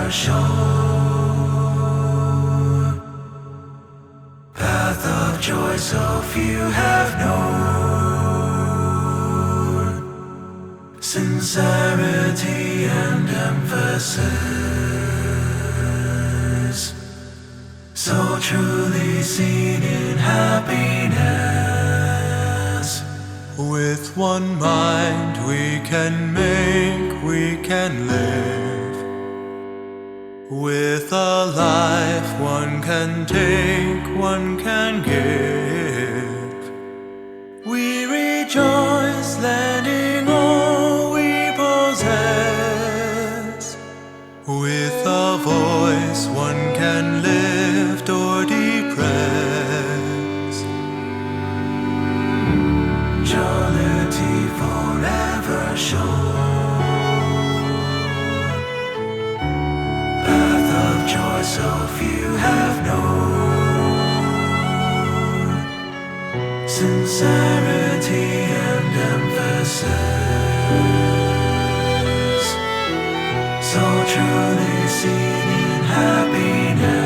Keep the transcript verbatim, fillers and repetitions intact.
ever shown. Path of joy so few have known. Sincerity and emphasis, so truly seen in happiness. With one mind we can make, we can live. With a life one can take, one can give. We rejoice, lending all we possess. With a voice one can lift or depress. Jollity forever shown. Path of joy so few have known. Sincerity and emphasis, so truly seen in happiness.